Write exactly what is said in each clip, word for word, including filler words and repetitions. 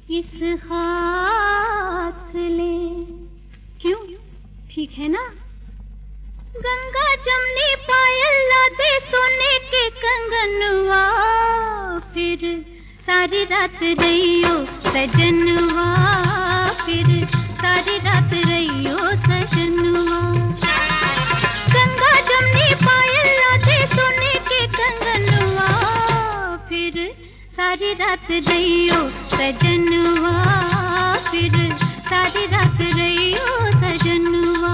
इस हाथ ले। क्यों, ठीक है ना? गंगा जमनी पायल लादे सोने के कंगनवा, फिर सारी रात रहियो सजनवा, फिर सारी रात रहियो सजनवा। गंगा जमनी पायल लादे सोने के कंगनवा, फिर सारी रात रहियो सजनवा, फिर सारी रात रहियो सजनवा।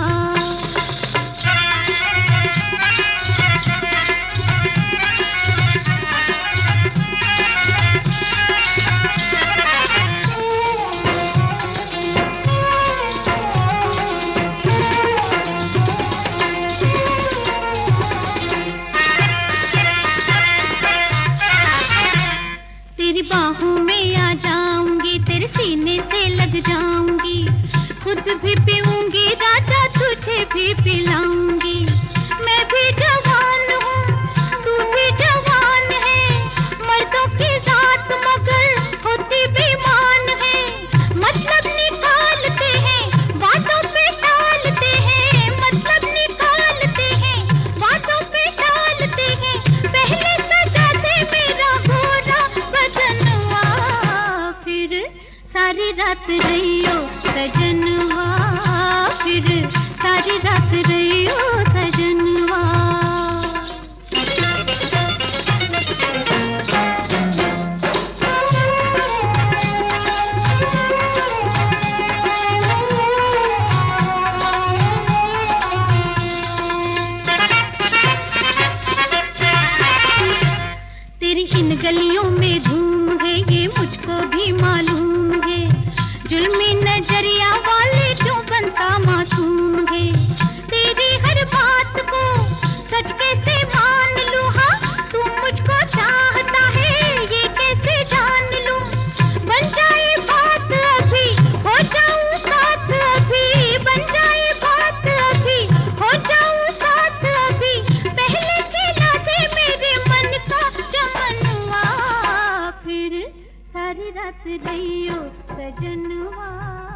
तेरी बाहों में आ जाऊंगी, तेरे सीने से लग जाऊंगी, खुद भी पीऊंगी राजा तुझे भी पिलाऊंगी। मैं भी जवान हूँ तू भी जवान है, मर्दों की जात मगर होती बेईमान है। मतलब निकालते हैं बातों पे टालते हैं, मतलब निकालते हैं बातों पे टालते हैं। पहले सजा दे मेरा गोरा बदनवा, फिर सारी रात रहियो सजनवा, फिर सारी रात रहियो सजनवा। तेरी इन गलियों में धूम है ये मुझको भी मालूम है, जुल्मी नजरिया वाले क्यों बनता मासूम है। तेरी हर बात को सच कैसे मान लूं, हाँ तू मुझको चाहता है ये कैसे जान लूं। बन जाए बात अभी हो जाऊं साथ, अभी बन जाए बात अभी हो जाऊं साथ अभी। पहले खिला दे मेरे मन का चमनवा, फिर सारी रात रहियो सजनवा।